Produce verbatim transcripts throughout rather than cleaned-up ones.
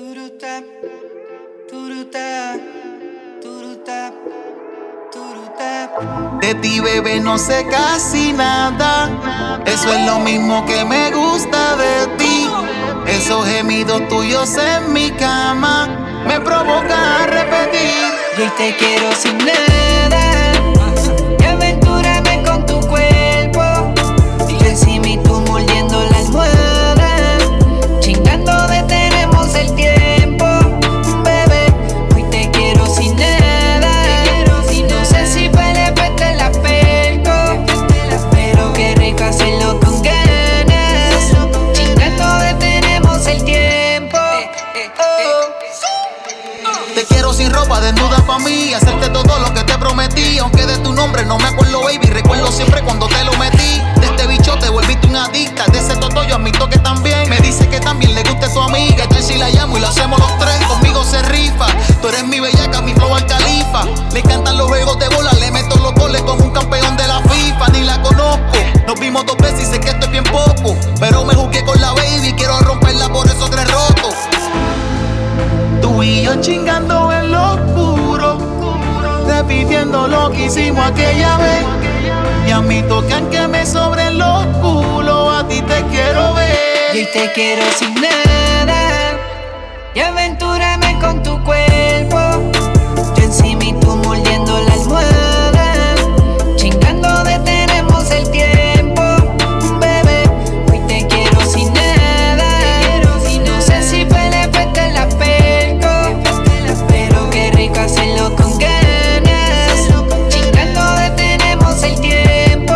Turuta, turuta, turuta, turuta. De ti, bebé, no sé casi nada. Eso es lo mismo que me gusta de ti. Esos gemidos tuyos en mi cama me provocan a repetir. Yo te quiero sin nada. Y aventúrame con tu cuerpo. Yo encima y tú mordiendo la almohada. Chingando detenemos el tiempo. Bebé, hoy te quiero sin nada. No sé si fue el efecto en la perco, pero qué rico hacerlo con ganas. Chingando detenemos el tiempo. Te quiero sin ropa, desnuda pa' mí. Hacerte todo lo que te prometí. Aunque de tu nombre no me acuerdo, baby. Recuerdo siempre cuando te lo metí. De este bicho te volviste una adicta. De ese toto yo admito que también. Me dice que también le gusta a su amiga. Tal si la llamo y lo hacemos los tres. Conmigo se rifa. Tú eres mi bellaca, mi flow al califa. Le encantan los juegos de bola. Le meto los goles como un campeón de la FIFA. Ni la conozco. Nos vimos dos veces y sé que esto es bien poco. Pero me jugué con la baby. Quiero romperla por esos tres rotos. Tú y yo chingando en lo oscuro, repitiendo lo que hicimos aquella vez. Y a mí tocan que me sobren los culos, a ti te quiero ver. Yo te quiero sin nada. Y aventúrame con tu cuerpo. Yo encima y tú mordiendo la almohada. Chingando detenemos el tiempo. Bebé, hoy te quiero sin nada. No sé si fue el efecto en la perco, pero qué rico hacerlo con ganas. Chingando detenemos el tiempo.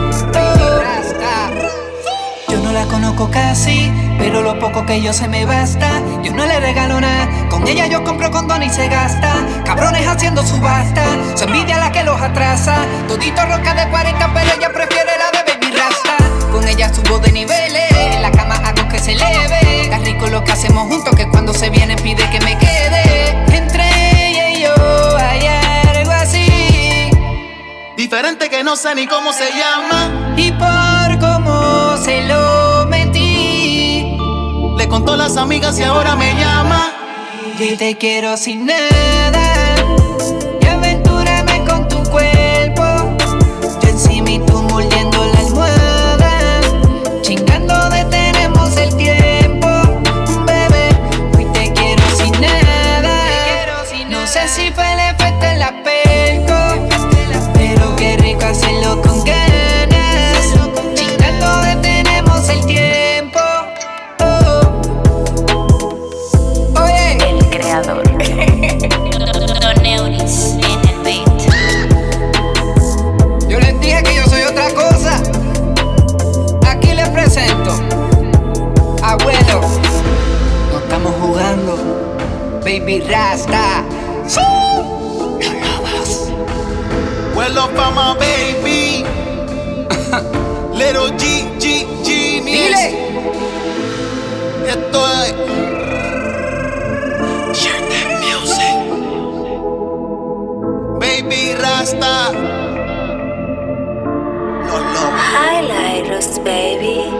Yo no la conozco casi, pero lo poco que yo sé me basta. Yo no le regalo nada, con ella yo compro condón y se gasta. Cabrones haciendo subasta, su envidia la que los atrasa. Todito roca de cuarenta, pero ella prefiere la de baby rasta. Con ella subo de niveles, en la cama hago que se eleve. Tan rico lo que hacemos juntos que cuando se viene pide que me quede. Entre ella y yo hay algo así, Diferente que no sé ni cómo se llama. y por cómo se lo metí, Le contó a las amigas y ahora me llama. yo te quiero sin nada. Y aventúrame con tu cuerpo. Yo encima y tú mordiendo la almohada. Chingando detenemos el tiempo. Bebé, hoy te quiero sin nada. No sé si fue el efecto en la perco, pero qué rico hacerlo con ganas. Chingando detenemos el tiempo. Oye, El creador. Don Euris en el beat. yo les dije que yo soy otra cosa. Aquí les presento, abuelo. No estamos jugando, baby Rasta. Vuelo pa' my baby. Little G, G, Genius. Dile. Esto es Share that music. Baby Rasta. Los lobos. Highlighters, baby.